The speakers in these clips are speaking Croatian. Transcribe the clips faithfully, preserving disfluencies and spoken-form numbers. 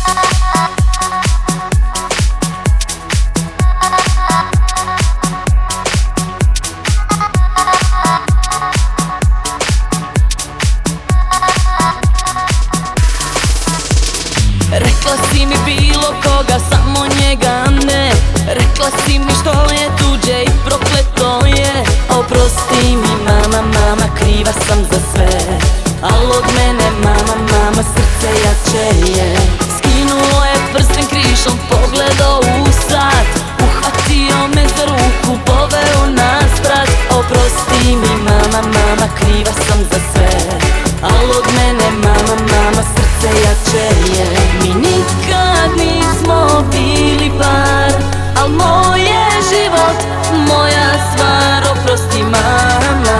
Rekla si mi bilo koga, samo njega ne. Rekla si mi što je tuđe i prokleto je. Oprosti mi mama, mama, kriva sam za sve. Al od mene mama, mama, srce jače je. Skinuo je prsten krišom, pogledao u sat. Uhvatio me za ruku, poveo nas brat. Oprosti mi mama, mama, kriva sam za sve. Al od mene mama, mama, srce jače je. Mi nikad nismo bili par, al moj je život, moja stvar. Oprosti mama,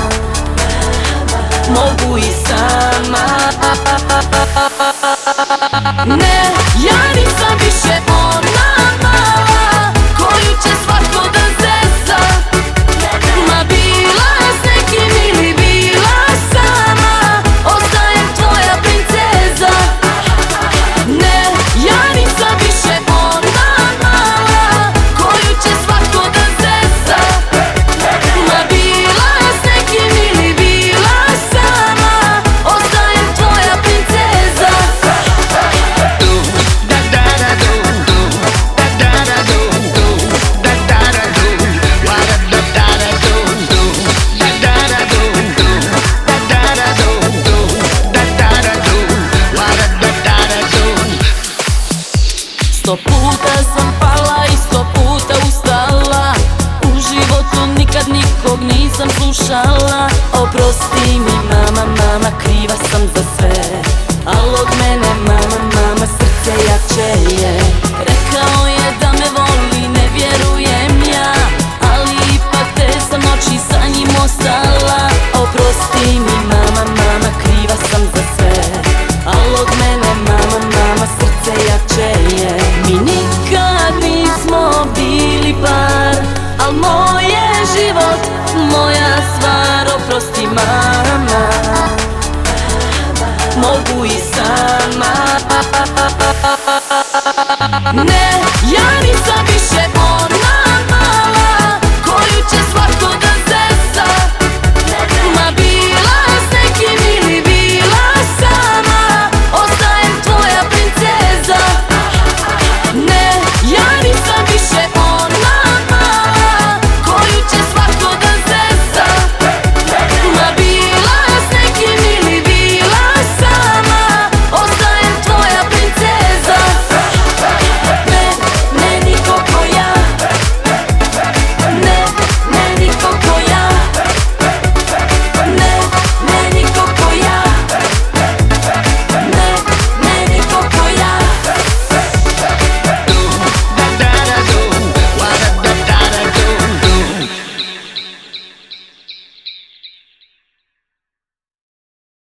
mogu i sama. Ne, ja nisam više ona mala koju će svako da zeza. Ma bila s nekim ili bila sama, ostajem tvoja princeza. Ne, ja nisam više ona mala koju će svako da zeza. Ma bila s nekim ili bila sama, ostajem tvoja princeza. Sto puta sam pala i sto puta ustala. U životu nikad nikog nisam slušala. Oprosti mi mama, mama, kriva sam za sve. Al od mene mama, mama, srce jače je. Rekao je da me voli, ne vjerujem ja, ali ipak te sam noći sa njim ostala. Oprosti mi mama, mama, kriva sam za sve. Al od mene mama, mama, srce jače je. Mi nikad nismo bili par, al moj je život, moja stvar. Oprosti mama, mogu i sama. Ne, ja nisam